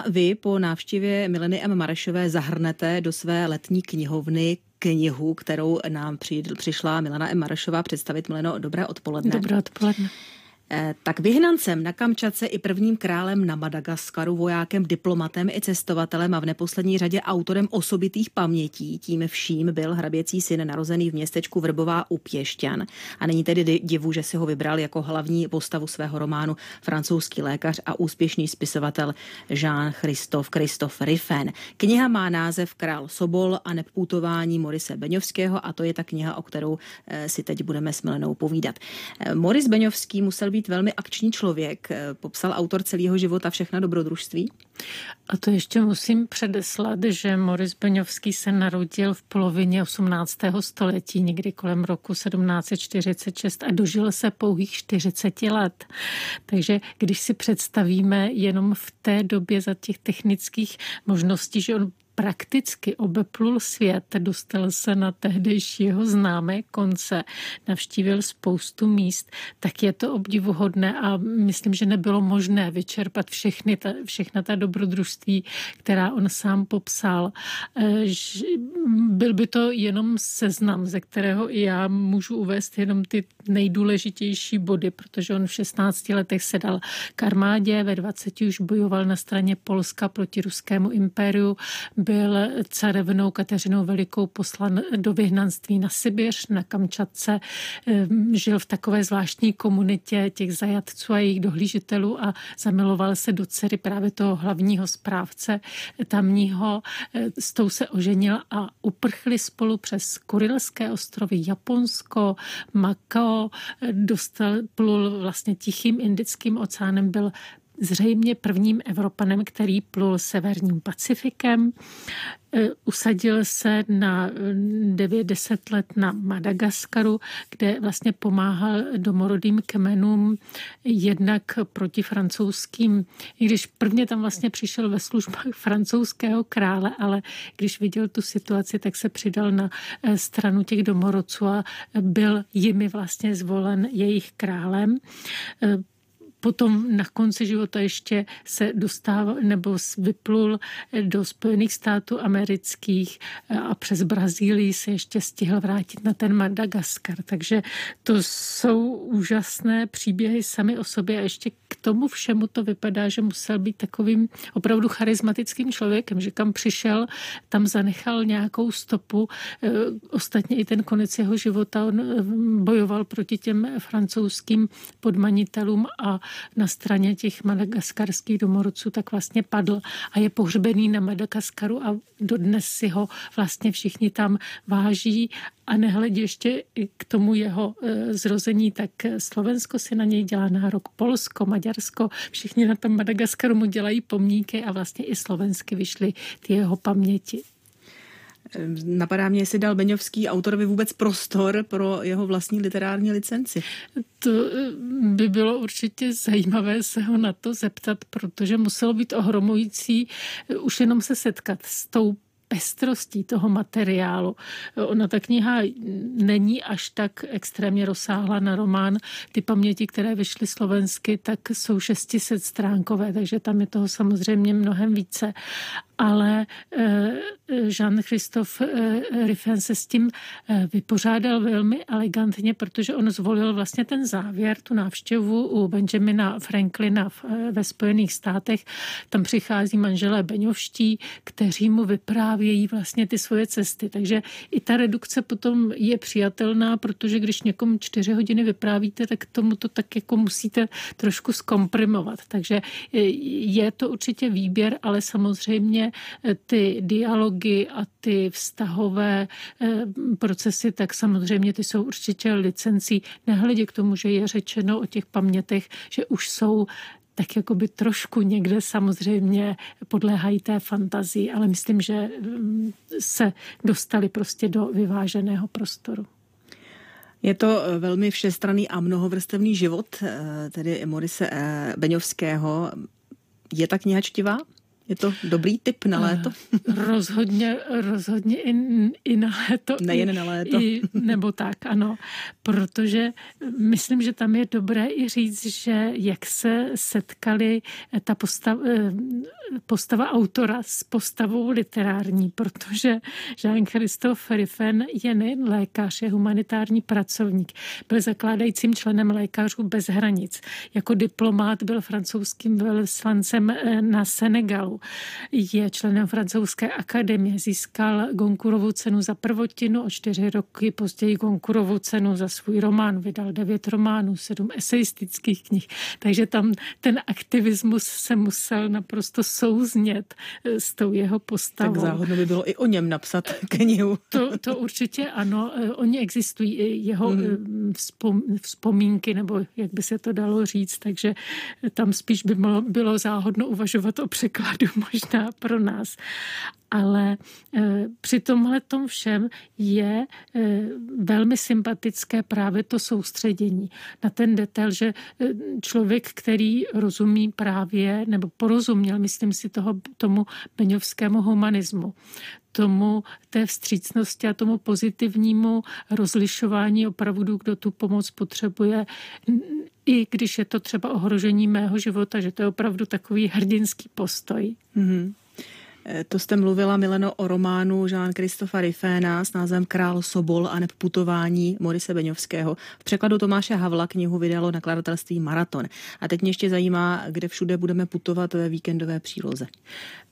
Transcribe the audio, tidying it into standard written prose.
vy po návštěvě Mileny M. Marešové zahrnete do své letní knihovny knihu, kterou nám přišla Milena M. Marešová představit. Mileno, dobré odpoledne. Dobré odpoledne. Tak vyhnancem na Kamčatce i prvním králem na Madagaskaru, vojákem, diplomatem i cestovatelem a v neposlední řadě autorem osobitých pamětí, tím vším byl hraběcí syn narozený v městečku Vrbová u Piešťan. A není tedy divu, že si ho vybral jako hlavní postavu svého románu francouzský lékař a úspěšný spisovatel Jean-Christophe Riffen. Kniha má název Král Sobol a neputování Morise Beňovského a to je ta kniha, o kterou si teď budeme s Milenou povídat. Moris Beňovský musel být velmi akční člověk. Popsal autor celého života všechna dobrodružství. A to ještě musím předeslat, že Moris Beňovský se narodil v polovině 18. století, někdy kolem roku 1746 a dožil se pouhých 40 let. Takže když si představíme jenom v té době za těch technických možností, že on prakticky obeplul svět, dostal se na tehdejšího známé konce, navštívil spoustu míst, tak je to obdivuhodné a myslím, že nebylo možné vyčerpat všechna ta dobrodružství, která on sám popsal. Byl by to jenom seznam, ze kterého i já můžu uvést jenom ty nejdůležitější body, protože on v 16 letech se dal k armádě, ve 20 už bojoval na straně Polska proti ruskému impériu, byl carevnou Kateřinou Velikou poslan do vyhnanství na Sibiř, na Kamčatce. Žil v takové zvláštní komunitě těch zajatců a jejich dohlížitelů a zamiloval se do dcery právě toho hlavního správce tamního. S tou se oženil a uprchli spolu přes Kurilské ostrovy, Japonsko, Makao, plul vlastně Tichým Indickým oceánem, byl zřejmě prvním Evropanem, který plul severním Pacifikem. Usadil se na 9-10 let na Madagaskaru, kde vlastně pomáhal domorodým kmenům jednak proti francouzským, i když prvně tam vlastně přišel ve službách francouzského krále, ale když viděl tu situaci, tak se přidal na stranu těch domorodců a byl jimi vlastně zvolen jejich králem. Potom na konci života ještě se dostával nebo vyplul do Spojených států amerických a přes Brazílii se ještě stihl vrátit na ten Madagaskar. Takže to jsou úžasné příběhy sami o sobě a ještě k tomu všemu to vypadá, že musel být takovým opravdu charismatickým člověkem, že kam přišel, tam zanechal nějakou stopu. Ostatně i ten konec jeho života, on bojoval proti těm francouzským podmanitelům a na straně těch madagaskarských domorodců tak vlastně padl a je pohřbený na Madagaskaru a dodnes si ho vlastně všichni tam váží a nehledě ještě k tomu jeho zrození, tak Slovensko si na něj dělá nárok, Polsko, Maďarsko, všichni na tom Madagaskaru mu dělají pomníky a vlastně i slovensky vyšly ty jeho paměti. Napadá mě, jestli dal Beňovský autorovi vůbec prostor pro jeho vlastní literární licenci. To by bylo určitě zajímavé se ho na to zeptat, protože muselo být ohromující už jenom se setkat s tou pestrostí toho materiálu. Ona ta kniha není až tak extrémně rozsáhlá na román. Ty paměti, které vyšly slovensky, tak jsou 600 stránkové, takže tam je toho samozřejmě mnohem více. Ale Jean-Christophe Riffen se s tím vypořádal velmi elegantně, protože on zvolil vlastně ten závěr, tu návštěvu u Benjamina Franklina ve Spojených státech. Tam přichází manželé Beňovští, kteří mu vyprávějí vlastně ty svoje cesty. Takže i ta redukce potom je přijatelná, protože když někomu 4 hodiny vyprávíte, tak tomu to tak jako musíte trošku zkomprimovat. Takže je to určitě výběr, ale samozřejmě ty dialogy a ty vztahové procesy, tak samozřejmě ty jsou určitě licencí. Nehledě k tomu, že je řečeno o těch pamětech, že už jsou tak jakoby trošku někde samozřejmě podléhají té fantazii, ale myslím, že se dostali prostě do vyváženého prostoru. Je to velmi všestranný a mnohovrstevný život, tedy Morise Beňovského. Je ta kniha čtivá? Je to dobrý tip na léto? Rozhodně i na léto. Nejen na léto. Nebo tak, ano. Protože myslím, že tam je dobré i říct, že jak se setkali postava autora s postavou literární, protože Jean-Christophe Riffen je nejen lékař, je humanitární pracovník. Byl zakládajícím členem Lékařů bez hranic. Jako diplomát byl francouzským velvyslancem na Senegalu. Je členem francouzské akademie. Získal Goncourtovu cenu za prvotinu, o 4 roky později Goncourtovu cenu za svůj román. Vydal 9 románů, 7 eseistických knih. Takže tam ten aktivismus se musel naprosto souznět s tou jeho postavou. Tak záhodno by bylo i o něm napsat knihu. To určitě ano. Oni existují i jeho vzpomínky, nebo jak by se to dalo říct, takže tam spíš by bylo záhodno uvažovat o překladu možná pro nás. Ale při tomhletom všem je velmi sympatické právě to soustředění na ten detail, že člověk, který rozumí právě, nebo porozuměl, myslím si, tomu beňovskému humanismu, té vstřícnosti a tomu pozitivnímu rozlišování opravdu, kdo tu pomoc potřebuje, i když je to třeba ohrožení mého života, že to je opravdu takový hrdinský postoj. Mm-hmm. To jste mluvila, Mileno, o románu Jean-Christopha Riffena s názvem Král Sobol a neb putování Morise Beňovského. V překladu Tomáše Havla knihu vydalo nakladatelství Maraton. A teď mě ještě zajímá, kde všude budeme putovat ve víkendové příloze.